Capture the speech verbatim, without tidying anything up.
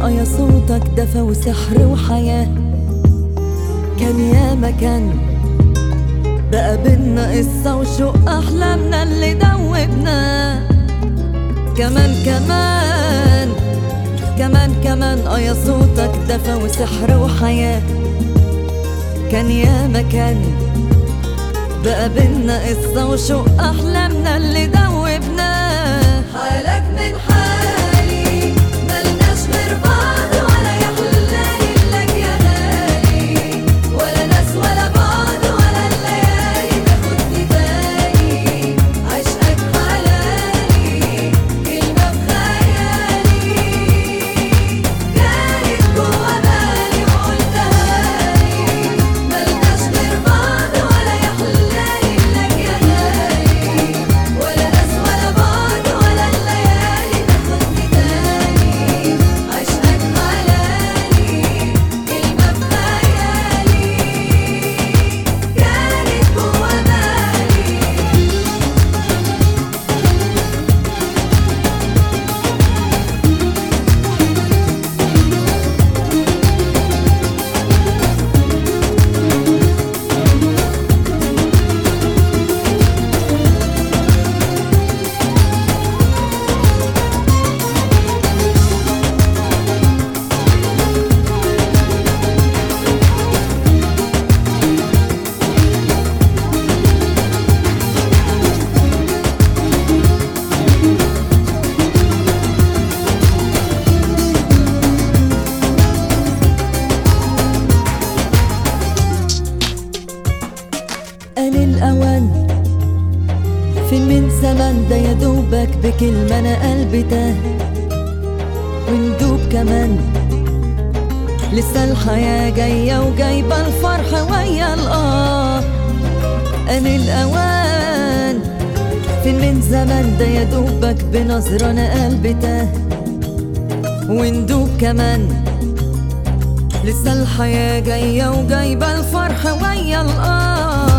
اه يا صوتك دفى وسحر وحياة. كان يا مكان بقى بينا قصة وشوق أحلامنا اللي دوبنا. كمان كمان كمان كمان اه يا صوتك دفى وسحر وحياة. كان يا مكان بقى بينا قصة وشوق أحلامنا اللي دوبنا. حالك من حالي ملناش غير بعض ولا يحلالي لك يا غالي، ولا ناس ولا بعض ولا الليالي تاخدني تاني. عشقك حلالي كلمة بخيالي، كانت جوا بالي وقلتها لي. ملناش غير بعض ولا يحلالي لك يا غالي، ولا ناس ولا بعض ولا الليالي تاخدني تاني. عشقك حلالي كلمة بخيالي، كانت جوا بالي. آن الأوان فين من زمان ده، يا دوبك بكلمة أنا قلبي تاه. وندوب كمان لسه الحياة جاية وجايبة الفرح ويا الآه. آن الأوان فين من زمان ده، يا دوبك بنظرة أنا قلبي تاه. وندوب كمان لسه الحياة جاية وجايبة الفرح ويا الآه.